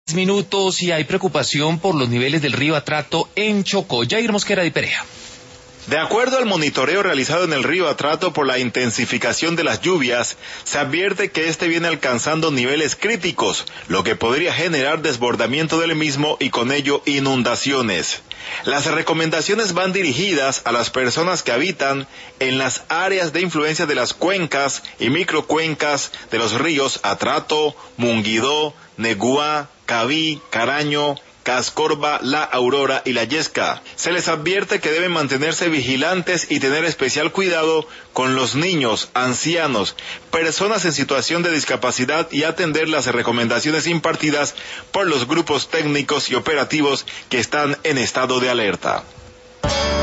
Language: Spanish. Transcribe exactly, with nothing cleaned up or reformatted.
Minutos y hay preocupación por los niveles del río Atrato en Chocó. Jair Mosquera de Perea. De acuerdo al monitoreo realizado en el río Atrato por la intensificación de las lluvias, se advierte que este viene alcanzando niveles críticos, lo que podría generar desbordamiento del mismo y con ello inundaciones. Las recomendaciones van dirigidas a las personas que habitan en las áreas de influencia de las cuencas y microcuencas de los ríos Atrato, Munguidó, Neguá, Cabí, Caraño, Cascorba, La Aurora y La Yesca. Se les advierte que deben mantenerse vigilantes y tener especial cuidado con los niños, ancianos, personas en situación de discapacidad y atender las recomendaciones impartidas por los grupos técnicos y operativos que están en estado de alerta.